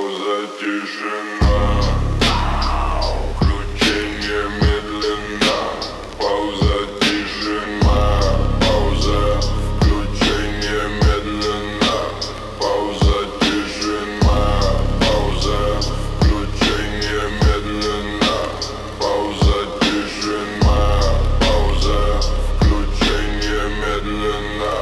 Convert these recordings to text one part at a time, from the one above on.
Пауза, тишина. Включение медленно. Пауза, тишина. Пауза, включение медленно. Пауза, тишина. Пауза, включение медленно. Пауза, тишина. Пауза, включение медленно.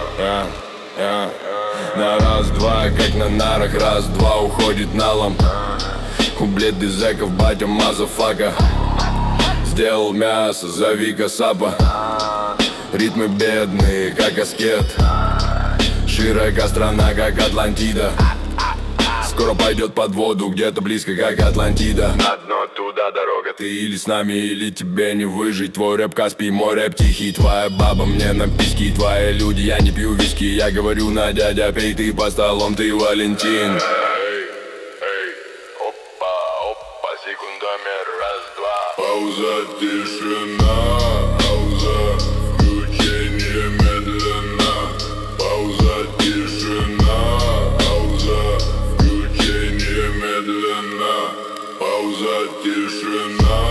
На раз-два, как на нарах, раз-два уходит налом. У бледных зэков батя мазафака. Сделал мясо, зови касапа. Ритмы бедные, как аскет. Широка страна, как Атлантида. Скоро пойдет под воду, где-то близко, как Атлантида. На дно туда дорога. Ты или с нами, или тебе не выжить. Твой рэп Каспий, мой рэп тихий. Твоя баба мне на писки. Твои люди, я не пью виски. Я говорю на дядя, пей ты по столом, ты Валентин. Опа, опа, секундомер, раз-два. Пауза, тишина. Пауза, включение медленно. Пауза, тишина. Пауза, включение медленно. Пауза, тишина.